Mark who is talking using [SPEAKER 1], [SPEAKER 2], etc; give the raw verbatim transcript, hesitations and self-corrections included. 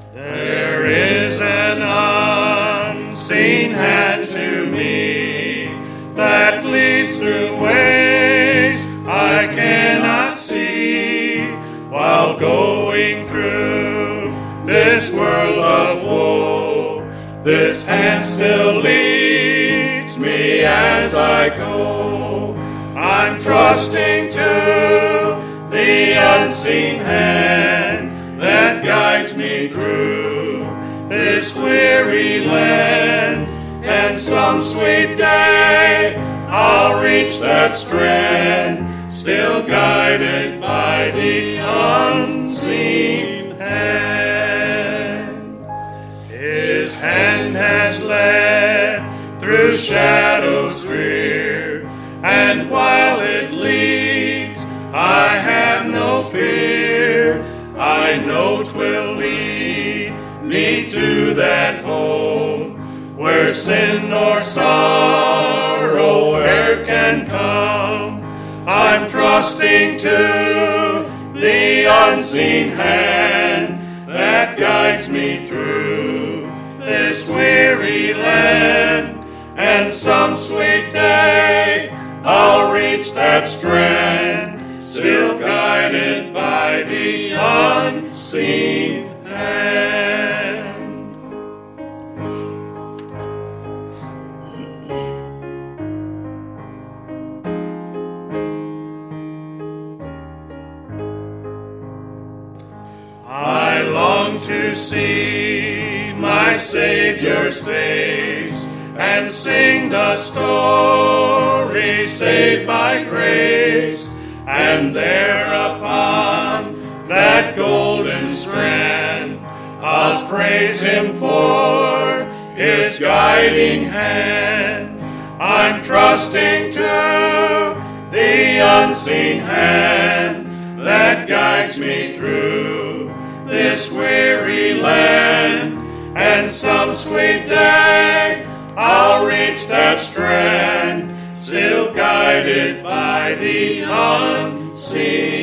[SPEAKER 1] There is an unseen hand to me that leads through ways I cannot see, while going through this world of woe. This hand still leads me as I go. I'm trusting to the unseen hand that guides me through this weary land, and some sweet day I'll reach that strand, still guided by the unseen hand. His hand has led through shadows drear, and while it leads, I have no fear. I know 'twill lead me to that home where sin nor sorrow e'er can come. I'm trusting to the unseen hand that guides me through this weary land, and some sweet day I'll reach that strand, still guided by the unseen hand. I long to see my Savior's face and sing the story saved by grace, and there upon that golden strand I'll praise him for his guiding hand. I'm trusting to the unseen hand that guides me through this weary land, and some sweet day I'll reach that strand, still guided by the unseen